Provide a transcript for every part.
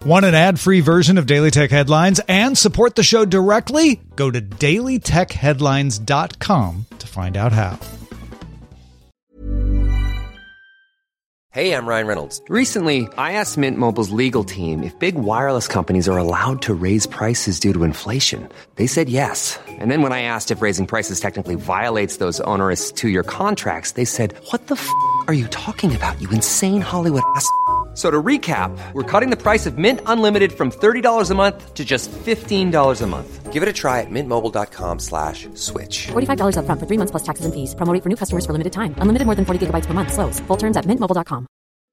Want an ad-free version of Daily Tech Headlines and support the show directly? Go to dailytechheadlines.com to find out how. Hey, I'm Ryan Reynolds. Recently, I asked Mint Mobile's legal team if big wireless companies are allowed to raise prices due to inflation. They said yes. And then when I asked if raising prices technically violates those onerous two-year contracts, they said, "What the f*** are you talking about, you insane Hollywood ass?" So to recap, we're cutting the price of Mint Unlimited from $30 a month to just $15 a month. Give it a try at mintmobile.com/switch. $45 up front for 3 months plus taxes and fees. Promo rate for new customers for limited time. Unlimited more than 40 gigabytes per month. Slows full terms at mintmobile.com.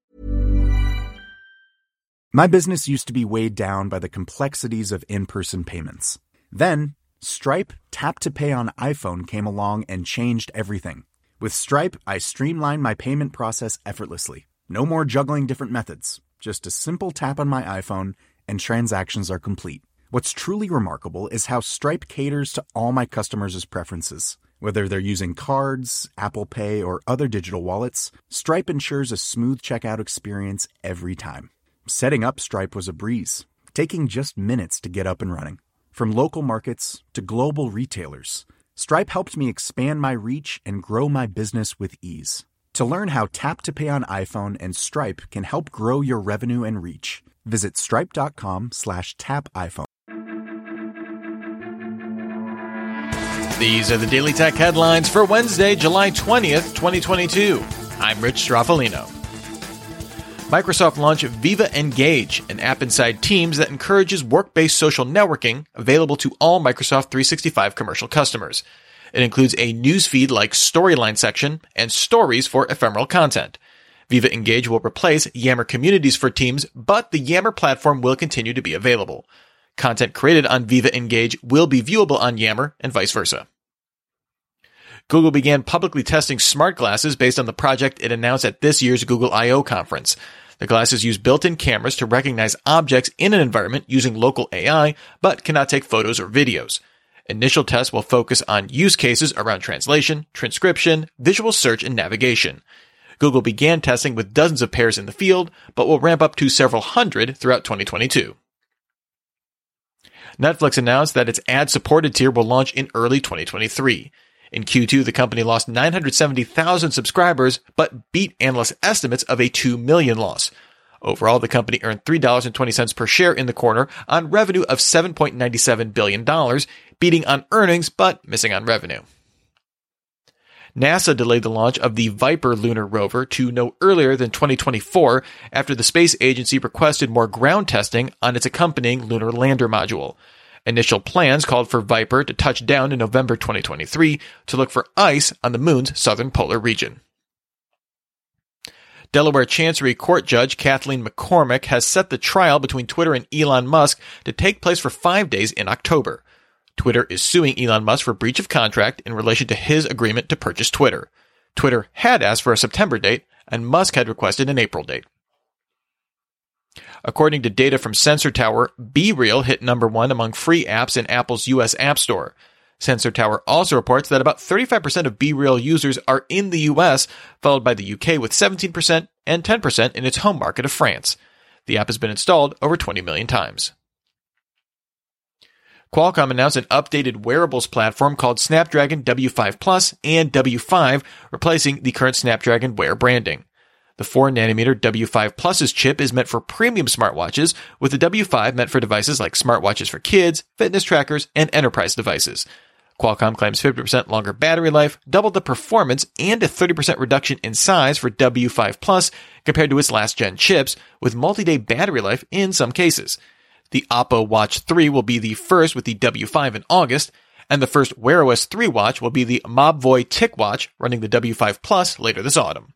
My business used to be weighed down by the complexities of in-person payments. Then, Stripe Tap to Pay on iPhone came along and changed everything. With Stripe, I streamlined my payment process effortlessly. No more juggling different methods. Just a simple tap on my iPhone and transactions are complete. What's truly remarkable is how Stripe caters to all my customers' preferences. Whether they're using cards, Apple Pay, or other digital wallets, Stripe ensures a smooth checkout experience every time. Setting up Stripe was a breeze, taking just minutes to get up and running. From local markets to global retailers, Stripe helped me expand my reach and grow my business with ease. To learn how Tap to Pay on iPhone and Stripe can help grow your revenue and reach, visit stripe.com/tapiphone. These are the Daily Tech headlines for Wednesday, July 20th, 2022. I'm Rich Stroffolino. Microsoft launched Viva Engage, an app inside Teams that encourages work-based social networking, available to all Microsoft 365 commercial customers. It includes a newsfeed-like storyline section and stories for ephemeral content. Viva Engage will replace Yammer Communities for Teams, but the Yammer platform will continue to be available. Content created on Viva Engage will be viewable on Yammer and vice versa. Google began publicly testing smart glasses based on the project it announced at this year's Google I/O conference. The glasses use built-in cameras to recognize objects in an environment using local AI, but cannot take photos or videos. Initial tests will focus on use cases around translation, transcription, visual search, and navigation. Google began testing with dozens of pairs in the field, but will ramp up to several hundred throughout 2022. Netflix announced that its ad-supported tier will launch in early 2023. In Q2, the company lost 970,000 subscribers, but beat analyst estimates of a 2 million loss. Overall, the company earned $3.20 per share in the quarter on revenue of $7.97 billion, beating on earnings but missing on revenue. NASA delayed the launch of the Viper lunar rover to no earlier than 2024 after the space agency requested more ground testing on its accompanying lunar lander module. Initial plans called for Viper to touch down in November 2023 to look for ice on the moon's southern polar region. Delaware Chancery Court Judge Kathleen McCormick has set the trial between Twitter and Elon Musk to take place for 5 days in October. Twitter is suing Elon Musk for breach of contract in relation to his agreement to purchase Twitter. Twitter had asked for a September date, and Musk had requested an April date. According to data from Sensor Tower, BeReal hit number 1 among free apps in Apple's U.S. App Store. Sensor Tower also reports that about 35% of BeReal users are in the U.S., followed by the U.K. with 17% and 10% in its home market of France. The app has been installed over 20 million times. Qualcomm announced an updated wearables platform called Snapdragon W5 Plus and W5, replacing the current Snapdragon Wear branding. The 4nm W5 Plus's chip is meant for premium smartwatches, with the W5 meant for devices like smartwatches for kids, fitness trackers, and enterprise devices. Qualcomm claims 50% longer battery life, double the performance, and a 30% reduction in size for W5 Plus compared to its last-gen chips, with multi-day battery life in some cases. The Oppo Watch 3 will be the first with the W5 in August, and the first Wear OS 3 watch will be the Mobvoi TicWatch running the W5 Plus later this autumn.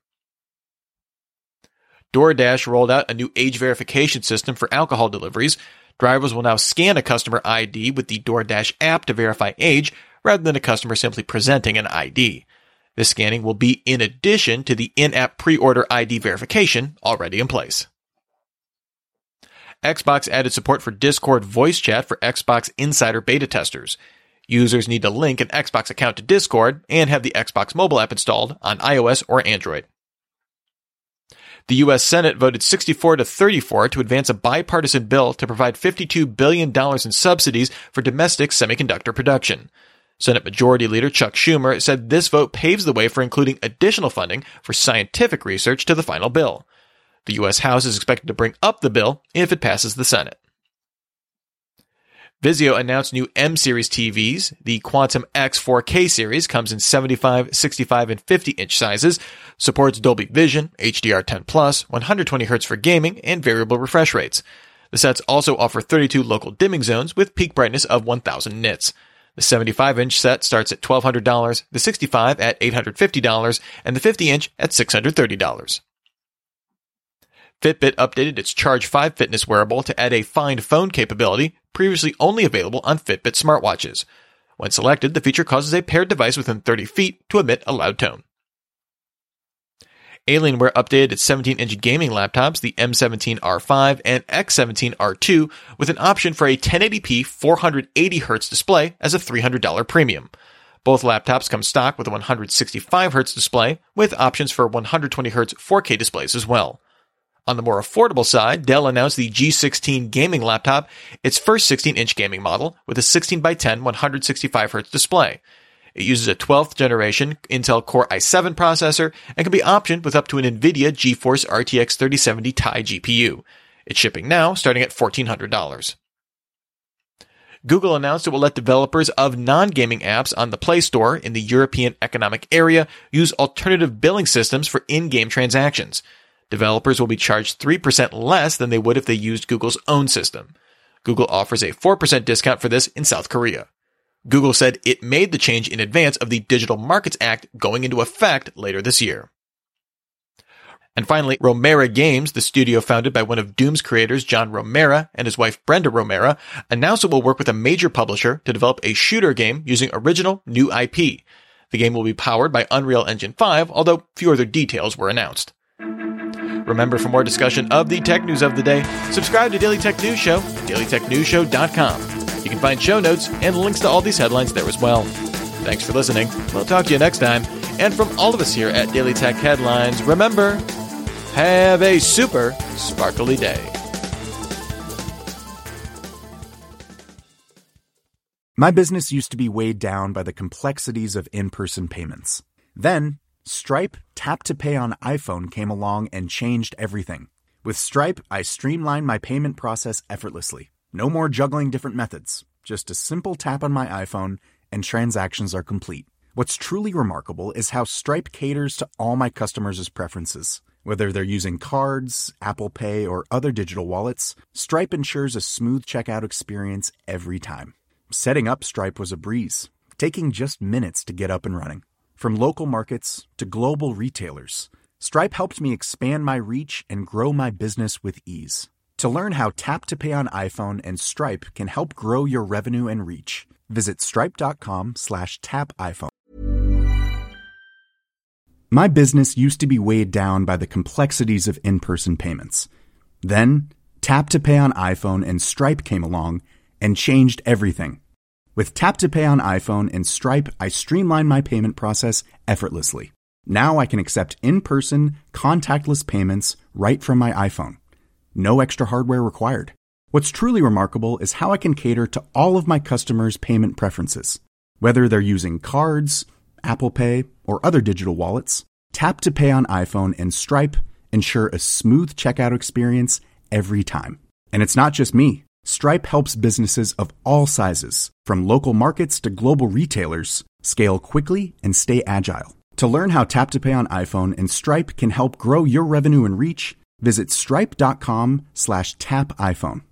DoorDash rolled out a new age verification system for alcohol deliveries. Drivers will now scan a customer ID with the DoorDash app to verify age, rather than a customer simply presenting an ID. This scanning will be in addition to the in-app pre-order ID verification already in place. Xbox added support for Discord voice chat for Xbox Insider beta testers. Users need to link an Xbox account to Discord and have the Xbox mobile app installed on iOS or Android. The U.S. Senate voted 64-34 to advance a bipartisan bill to provide $52 billion in subsidies for domestic semiconductor production. Senate Majority Leader Chuck Schumer said this vote paves the way for including additional funding for scientific research to the final bill. The U.S. House is expected to bring up the bill if it passes the Senate. Vizio announced new M-Series TVs. The Quantum X 4K series comes in 75, 65, and 50-inch sizes, supports Dolby Vision, HDR10+, 120Hz for gaming, and variable refresh rates. The sets also offer 32 local dimming zones with peak brightness of 1000 nits. The 75-inch set starts at $1,200, the 65 at $850, and the 50-inch at $630. Fitbit updated its Charge 5 fitness wearable to add a Find Phone capability, previously only available on Fitbit smartwatches. When selected, the feature causes a paired device within 30 feet to emit a loud tone. Alienware updated its 17-inch gaming laptops, the M17R5 and X17R2, with an option for a 1080p 480Hz display as a $300 premium. Both laptops come stock with a 165Hz display, with options for 120Hz 4K displays as well. On the more affordable side, Dell announced the G16 gaming laptop, its first 16-inch gaming model, with a 16x10 165Hz display. It uses a 12th generation Intel Core i7 processor and can be optioned with up to an NVIDIA GeForce RTX 3070 Ti GPU. It's shipping now, starting at $1,400. Google announced it will let developers of non-gaming apps on the Play Store in the European Economic Area use alternative billing systems for in-game transactions. Developers will be charged 3% less than they would if they used Google's own system. Google offers a 4% discount for this in South Korea. Google said it made the change in advance of the Digital Markets Act going into effect later this year. And finally, Romera Games, the studio founded by one of Doom's creators, John Romera, and his wife Brenda Romera, announced it will work with a major publisher to develop a shooter game using original new IP. The game will be powered by Unreal Engine 5, although few other details were announced. Remember, for more discussion of the tech news of the day, subscribe to Daily Tech News Show at dailytechnewsshow.com. You can find show notes and links to all these headlines there as well. Thanks for listening. We'll talk to you next time. And from all of us here at Daily Tech Headlines, remember, have a super sparkly day. My business used to be weighed down by the complexities of in-person payments. Then, Stripe Tap to Pay on iPhone came along and changed everything. With Stripe, I streamlined my payment process effortlessly. No more juggling different methods. Just a simple tap on my iPhone and transactions are complete. What's truly remarkable is how Stripe caters to all my customers' preferences. Whether they're using cards, Apple Pay, or other digital wallets, Stripe ensures a smooth checkout experience every time. Setting up Stripe was a breeze, taking just minutes to get up and running. From local markets to global retailers, Stripe helped me expand my reach and grow my business with ease. To learn how Tap to Pay on iPhone and Stripe can help grow your revenue and reach, visit stripe.com/tapiphone. My business used to be weighed down by the complexities of in-person payments. Then, Tap to Pay on iPhone and Stripe came along and changed everything. With Tap to Pay on iPhone and Stripe, I streamlined my payment process effortlessly. Now I can accept in-person, contactless payments right from my iPhone. No extra hardware required. What's truly remarkable is how I can cater to all of my customers' payment preferences. Whether they're using cards, Apple Pay, or other digital wallets, Tap to Pay on iPhone and Stripe ensure a smooth checkout experience every time. And it's not just me. Stripe helps businesses of all sizes, from local markets to global retailers, scale quickly and stay agile. To learn how Tap to Pay on iPhone and Stripe can help grow your revenue and reach, visit stripe.com/tapiphone.